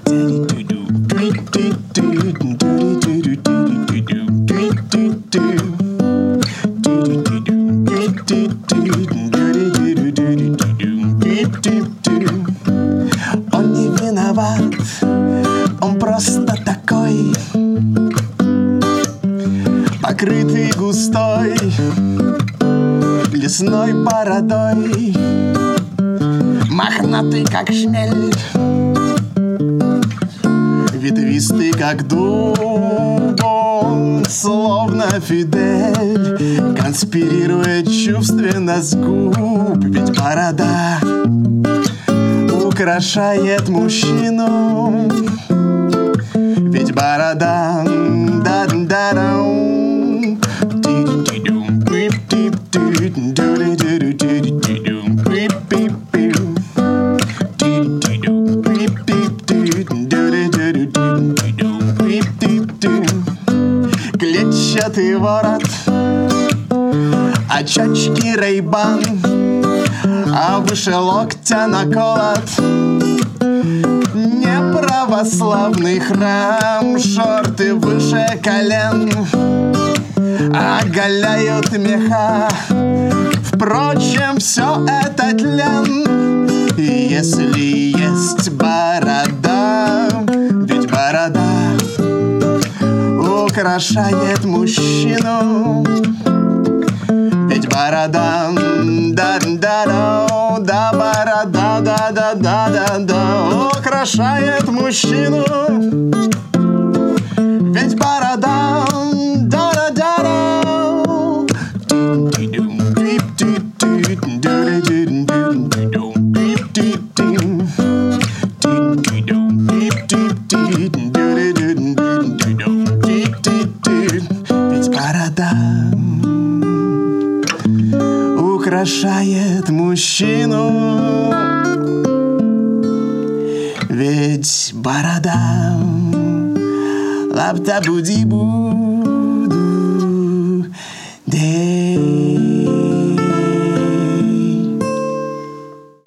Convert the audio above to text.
Он не виноват, он просто такой, покрытый густой лесной бородой, мохнатый, как шмель, ветвистый, как дуб, он словно Фидель, конспирирует чувственно с губ. Ведь борода украшает мужчину, ведь борода клетчатый ворот, очечки Рей-Бан, а выше локтя наколот неправославный храм. Шорты выше колен оголяют меха. Впрочем, все это тлен, если есть борода. Ведь борода украшает мужчину, ведь борода да борода да украшает мужчину, ведь борода украшает мужчину, ведь борода лапта-буди-бу.